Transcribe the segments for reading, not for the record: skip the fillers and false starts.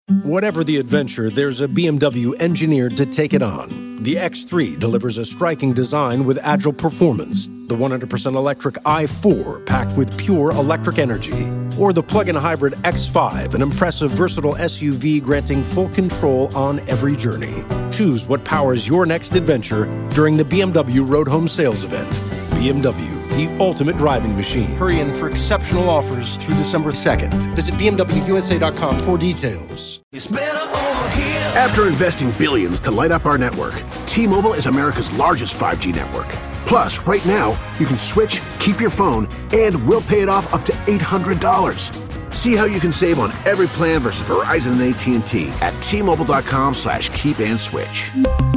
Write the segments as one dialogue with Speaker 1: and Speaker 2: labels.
Speaker 1: Whatever the adventure, there's a BMW engineered to take it on. The X3 delivers a striking design with agile performance. The 100% electric i4 packed with pure electric energy. Or the plug-in hybrid X5, an impressive versatile SUV granting full control on every journey. Choose what powers your next adventure during the BMW Road Home Sales Event. BMW, the ultimate driving machine. Hurry in for exceptional offers through December 2nd. Visit BMWUSA.com for details.
Speaker 2: After investing billions to light up our network, T-Mobile is America's largest 5G network. Plus, right now, you can switch, keep your phone, and we'll pay it off up to $800. See how you can save on every plan versus Verizon and AT&T at T-Mobile.com/keep-and-switch.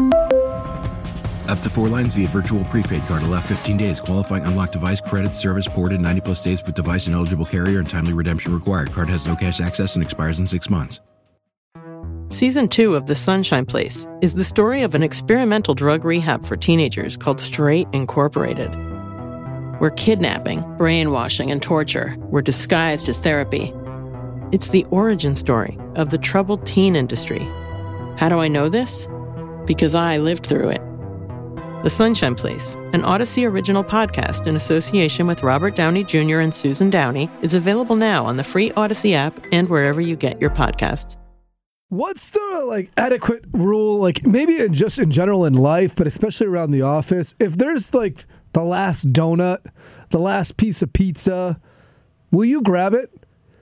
Speaker 3: Up to 4 lines via virtual prepaid card. Allow 15 days. Qualifying unlocked device credit service ported 90+ days with device and eligible carrier and timely redemption required. Card has no cash access and expires in 6 months.
Speaker 4: Season 2 of The Sunshine Place is the story of an experimental drug rehab for teenagers called Straight Incorporated, where kidnapping, brainwashing, and torture were disguised as therapy. It's the origin story of the troubled teen industry. How do I know this? Because I lived through it. The Sunshine Place, an Odyssey original podcast in association with Robert Downey Jr. and Susan Downey, is available now on the free Odyssey app and wherever you get your podcasts.
Speaker 5: What's the adequate rule, maybe just in general in life, but especially around the office? If there's the last donut, the last piece of pizza, will you grab it?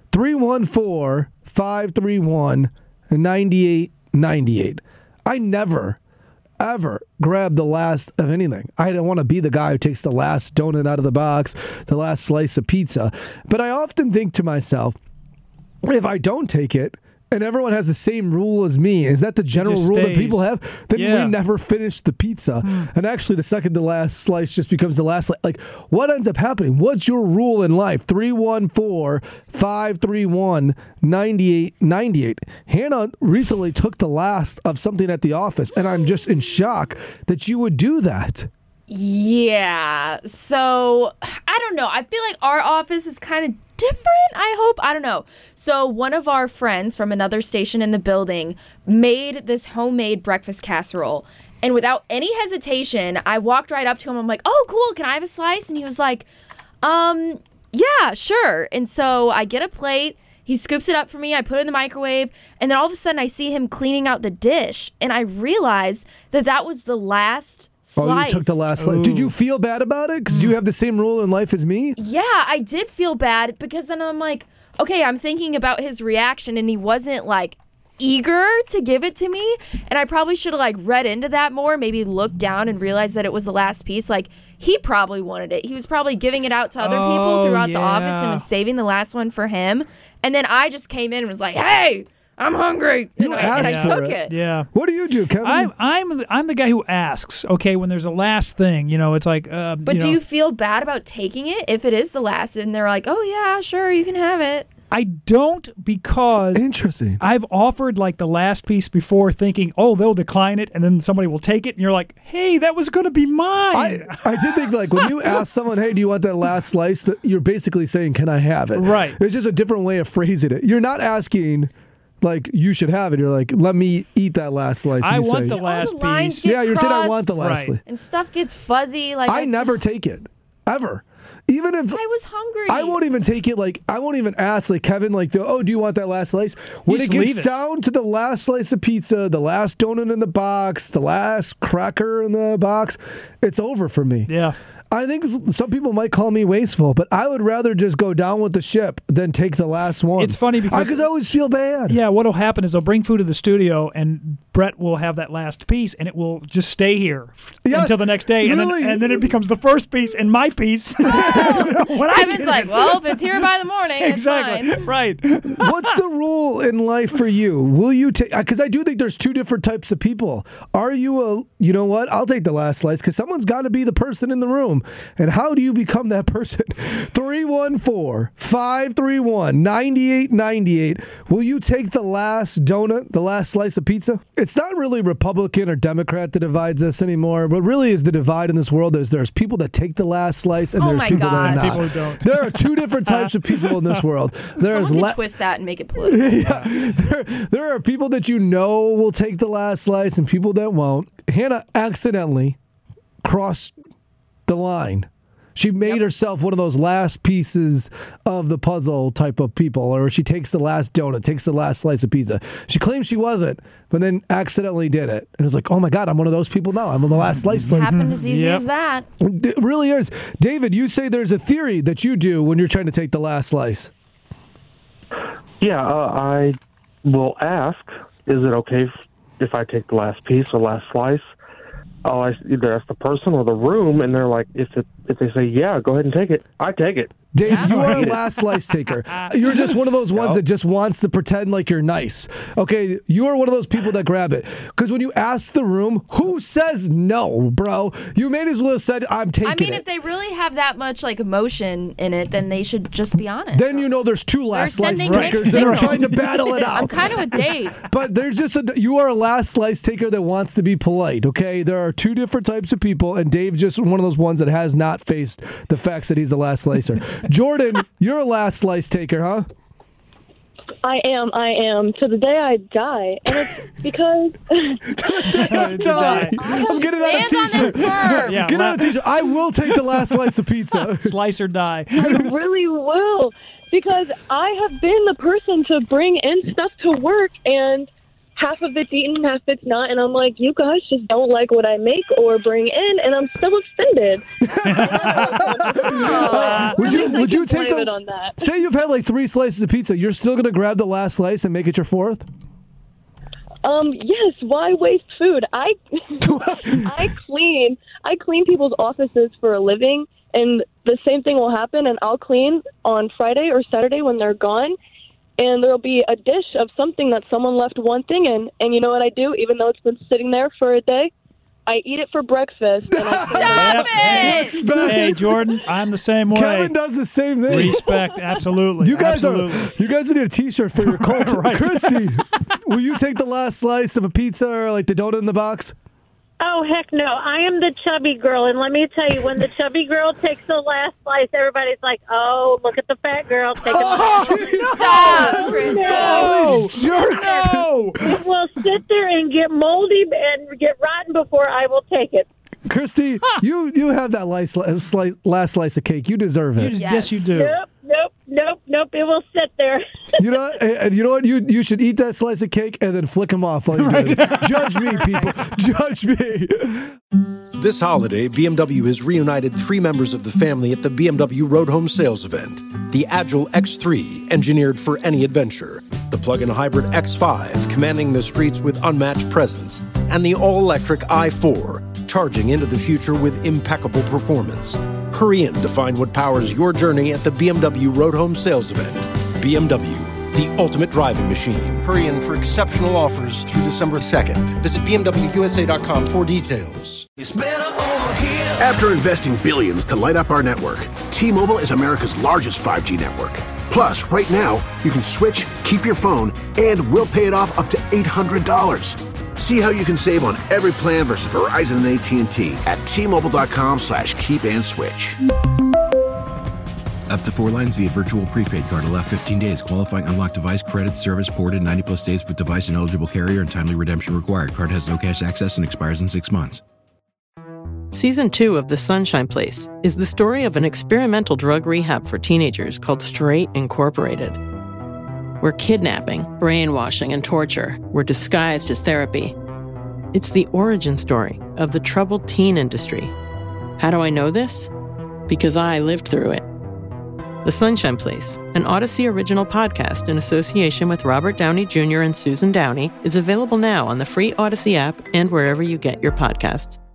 Speaker 5: 314-531-9898. I never, ever grab the last of anything. I don't want to be the guy who takes the last donut out of the box, the last slice of pizza. But I often think to myself, if I don't take it, and everyone has the same rule as me, is that the general rule that people have? Then we never finish the pizza. And actually, the second to last slice just becomes the last. What ends up happening? What's your rule in life? 314-531-9898. Hannah recently took the last of something at the office, and I'm just in shock that you would do that.
Speaker 6: Yeah. So, I don't know. I feel like our office is kind of different, I hope. I don't know. So one of our friends from another station in the building made this homemade breakfast casserole. And without any hesitation, I walked right up to him. I'm like, oh, cool. Can I have a slice? And he was like, yeah, sure. And so I get a plate. He scoops it up for me. I put it in the microwave. And then all of a sudden I see him cleaning out the dish. And I realized that was the last slice.
Speaker 5: Oh, you took the last slice. Did you feel bad about it? Because do you have the same rule in life as me?
Speaker 6: Yeah, I did feel bad because then I'm like, okay, I'm thinking about his reaction and he wasn't eager to give it to me. And I probably should have read into that more, maybe looked down and realized that it was the last piece. He probably wanted it. He was probably giving it out to other people throughout the office and was saving the last one for him. And then I just came in and was like, hey, I'm hungry.
Speaker 5: You asked for it.
Speaker 7: Yeah.
Speaker 5: What do you do, Kevin?
Speaker 7: I'm the guy who asks. Okay, when there's a last thing, it's like.
Speaker 6: But do you feel bad about taking it if it is the last, and they're like, oh yeah, sure, you can have it?
Speaker 7: I don't, because
Speaker 5: interesting.
Speaker 7: I've offered the last piece before, thinking, oh, they'll decline it, and then somebody will take it, and you're like, hey, that was going to be mine.
Speaker 5: I did think when you ask someone, hey, do you want that last slice? That you're basically saying, can I have it?
Speaker 7: Right.
Speaker 5: It's just a different way of phrasing it. You're not asking. You should have it. You're like, let me eat that last slice.
Speaker 7: I want the last piece.
Speaker 5: Yeah, you're saying I want the last slice.
Speaker 6: And stuff gets fuzzy.
Speaker 5: I never take it. Ever. Even if
Speaker 6: I was hungry.
Speaker 5: I won't even take it. I won't even ask, Kevin, do you want that last slice? When it gets down to the last slice of pizza, the last donut in the box, the last cracker in the box, it's over for me.
Speaker 7: Yeah.
Speaker 5: I think some people might call me wasteful, but I would rather just go down with the ship than take the last one.
Speaker 7: It's funny because
Speaker 5: I always feel bad.
Speaker 7: Yeah, what'll happen is they'll bring food to the studio, and Brett will have that last piece, and it will just stay here until the next day,
Speaker 5: really?
Speaker 7: and then it becomes the first piece and my piece.
Speaker 6: Kevin's like, well, if it's here by the morning,
Speaker 7: exactly,
Speaker 6: it's fine.
Speaker 7: Right.
Speaker 5: What's the rule in life for you? Will you take? Because I do think there's two different types of people. Are you you know what? I'll take the last slice because someone's got to be the person in the room room. And how do you become that person? 314-531-9898. Will you take the last donut, the last slice of pizza? It's not really Republican or Democrat that divides us anymore. What really is the divide in this world is there's people that take the last slice and there's people that are not.
Speaker 7: People who don't.
Speaker 5: There are two different types of people in this world.
Speaker 6: Someone can twist that and make it political.
Speaker 5: Yeah, there are people that you know will take the last slice and people that won't. Hannah accidentally crossed the line. She made herself one of those last pieces of the puzzle type of people, or she takes the last donut, takes the last slice of pizza. She claims she wasn't, but then accidentally did it. And it's like, oh my God, I'm one of those people now. I'm on the last slice.
Speaker 6: Happened as easy as that.
Speaker 5: It really is. David, you say there's a theory that you do when you're trying to take the last slice.
Speaker 8: Yeah, I will ask, is it okay if I take the last piece or last slice? I'll either ask the person or the room, and they're like, if they say, yeah, go ahead and take it, I take it.
Speaker 5: Dave, you are a last slice taker. You're just one of those ones that just wants to pretend like you're nice. Okay, you are one of those people that grab it. Because when you ask the room, who says no, bro? You may as well have said, I'm taking it.
Speaker 6: I mean, if they really have that much like emotion in it, then they should just be honest.
Speaker 5: Then you know there's two last slice
Speaker 6: sending
Speaker 5: takers that are trying to battle it out.
Speaker 6: I'm kind of with Dave.
Speaker 5: But there's just you are a last slice taker that wants to be polite, okay? There are two different types of people, and Dave's just one of those ones that has not faced the facts that he's a last slicer. Jordan, you're a last slice taker, huh?
Speaker 9: I am. To the day I die. And it's because...
Speaker 5: to the day I die. I'm getting out a t-shirt. Get out a t-shirt. I will take the last slice of pizza.
Speaker 7: Slice or die.
Speaker 9: I really will. Because I have been the person to bring in stuff to work, and half of it's eaten, half it's not, and I'm like, you guys just don't like what I make or bring in, and I'm still offended.
Speaker 5: Would you take
Speaker 9: it on that?
Speaker 5: Say you've had like 3 slices of pizza, you're still going to grab the last slice and make it your 4th?
Speaker 9: Yes, why waste food? I clean people's offices for a living, and the same thing will happen, and I'll clean on Friday or Saturday when they're gone, and there'll be a dish of something that someone left one thing in. And you know what I do? Even though it's been sitting there for a day, I eat it for breakfast. And
Speaker 6: Stop it!
Speaker 7: Hey, Jordan, I'm the same way.
Speaker 5: Kevin does the same thing.
Speaker 7: Respect, absolutely.
Speaker 5: You guys need a t-shirt for your cult.
Speaker 7: Right.
Speaker 5: Christy, will you take the last slice of a pizza or like the donut in the box?
Speaker 10: Oh, heck no. I am the chubby girl, and let me tell you, when the chubby girl takes the last slice, everybody's like, oh, look at the fat girl taking the last slice.
Speaker 6: Stop, Chris.
Speaker 5: No. Jerks.
Speaker 7: No.
Speaker 10: It will sit there and get moldy and get rotten before I will take it.
Speaker 5: Christy, you have that last slice of cake. You deserve it.
Speaker 7: Yes, you do.
Speaker 10: Nope. It will sit there.
Speaker 5: You know, and you know what? You should eat that slice of cake and then flick them off while you do it. Judge me, people. Judge me.
Speaker 1: This holiday, BMW has reunited 3 members of the family at the BMW Road Home Sales Event. The Agile X3, engineered for any adventure. The plug-in hybrid X5, commanding the streets with unmatched presence. And the all-electric i4, charging into the future with impeccable performance. Hurry in to find what powers your journey at the BMW Road Home Sales Event. BMW, the ultimate driving machine. Hurry in for exceptional offers through December 2nd. Visit BMWUSA.com for details.
Speaker 2: After investing billions to light up our network, T-Mobile is America's largest 5G network. Plus, right now, you can switch, keep your phone, and we'll pay it off up to $800. See how you can save on every plan versus Verizon and AT&T at T-Mobile.com/keep-and-switch.
Speaker 3: Up to 4 lines via virtual prepaid card. Allow 15 days. Qualifying unlocked device credit service ported 90+ days with device and eligible carrier and timely redemption required. Card has no cash access and expires in 6 months.
Speaker 4: Season 2 of The Sunshine Place is the story of an experimental drug rehab for teenagers called Straight Incorporated, where kidnapping, brainwashing, and torture were disguised as therapy. It's the origin story of the troubled teen industry. How do I know this? Because I lived through it. The Sunshine Place, an Odyssey original podcast in association with Robert Downey Jr. and Susan Downey, is available now on the free Odyssey app and wherever you get your podcasts.